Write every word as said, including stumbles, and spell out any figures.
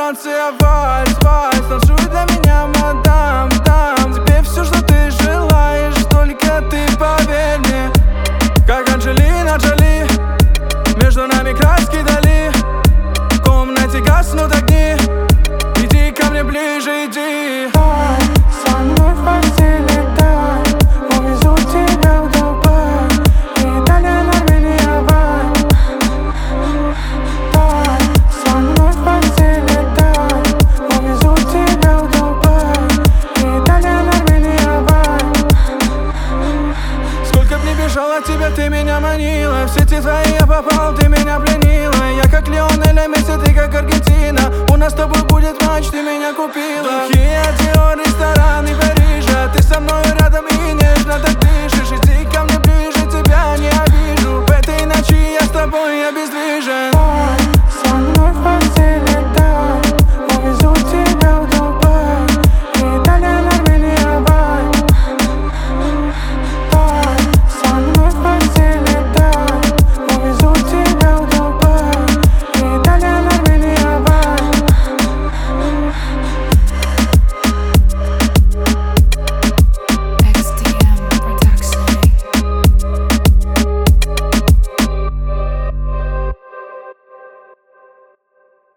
Франция, вальс, вальс. Танцуй для меня, мадам, дам тебе все, что ты желаешь, только ты поверь мне. Как Анджелина Джоли, между нами краски дали. В комнате гаснут огни, иди ко мне ближе, иди. Давай, со мной в постели, дай, увезу тебя в Дубай, Италия, Армения, вай. Давай, со мной в постели, дай, увезу тебя в Дубай, Италия, Армения, вай. Сколько б ни бежал от тебя, ты меня манила. В сети твои я попал, ты меня пленила. Я как Лионель Месси, ты как Аргентина. У нас с тобой будет матч, ты меня купила. Духи